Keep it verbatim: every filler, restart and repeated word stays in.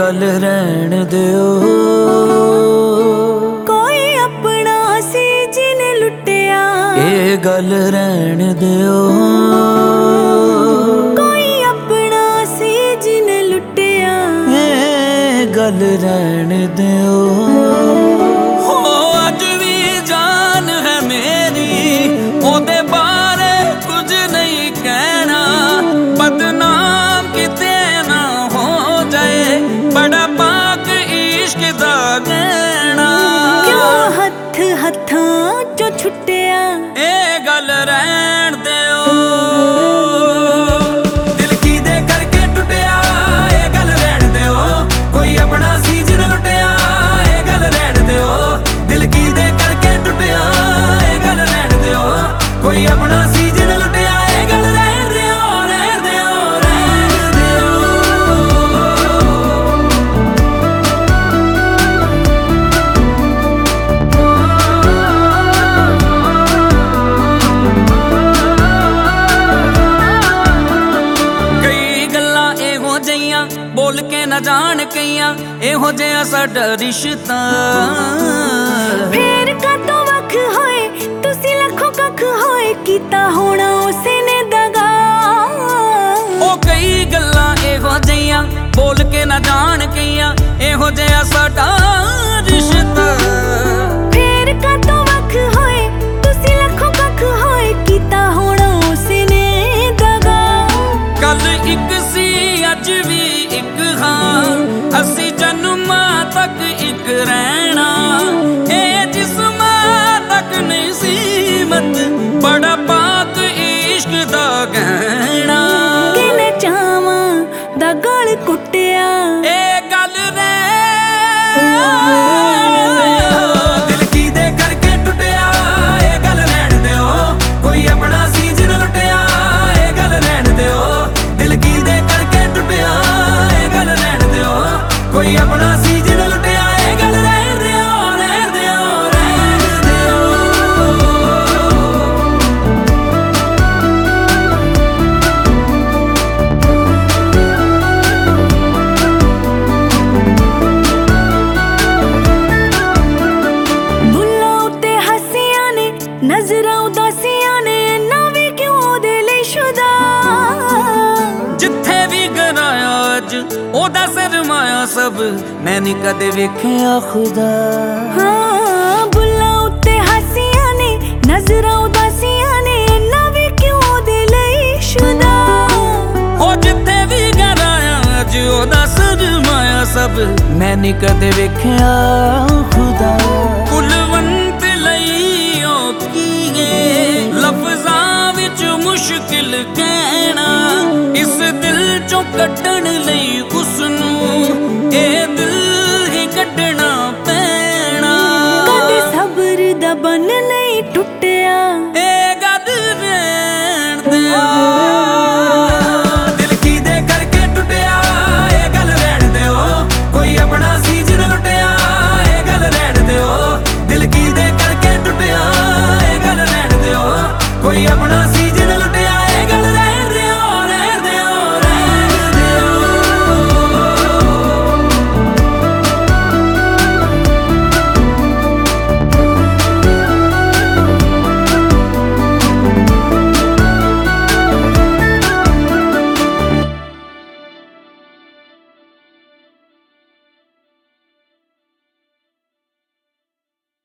गल रहन दिओ, कोई अपना सी जिने लुटिया। ये गल रहन दिओ, कोई अपना सी जिने लुटिया। ये गल रहन दिओ। हो अज भी जान है मेरी, ओदे बारे कुछ नहीं कहना। बदनाम किते ना हो जाए, बड़ा पाक इश्क दा गहना। क्यों हथ हथां चो छुटिया, ए गल रहन दिओ। दिल की दे करके टुटिया, ए गल रहन दिओ। कोई अपना सी जिन लुटिया, ए गल रहन दिओ। दिल की दे करके टुटिया, ए गल रहन दिओ। कोई अपना सी जिन लुटिया, ए गल रहन दिओ, रहन दिओ, रहन दिओ। बोल के न जान कईयां, एहो जिहा साडा रिश्ता। फेर कदों वख होए तुसी लखों कख होए, कीता होना उसे ने दगा। ओ कई गल्लां एहो जिहियां, बोल के न जान कईयां, एहो जिहा साडा रिश्ता। फेर कदों वख होए तुसी लखों कख होए, कीता होना उसे ने दगा। कल इक सी अज भी इक हां, असी जन्मां तक इक रहना। ए जिस्मां तक नहीं सीमत, बड़ा पाक इश्क दा गहना। किने चावां दा गल कुटिया, ए गल दिल की दे करके टुटिया, ए गल रहन दिओ। कोई अपना सी जिन लुटिया, ए गल रहन दिओ। दिल की दे करके टुटिया, ए गल रहन दिओ। कोई अपना सी जिन लुटिया, ए गल रहन दिओ, रहन दिओ, रहन दिओ। बुल्लां उत्ते हस्सियां ने, नजरां उदासियां ने, ना वी क्यों ओदे लई शुदा। जिथे भी गराया अज ओदा सरमाया सब, मैं नी कदे वेखिया खुदा। हाँ बुल्लां उत्ते हस्सियां ने, नजरां उदासियां ने, ना वी क्यों ओदे लई शुदा। ओ जिथे भी गराया अज ओदा सरमाया सब, मैं नी कदे वेखिया खुदा। कुलवंत लई औखीए लफ्जां विच मुश्किल कहना, इस दिल चों कड्ढण लई उसनू ए दिल ही कड्ढना पैना। कदे सबर दा बन नहीं टुटे,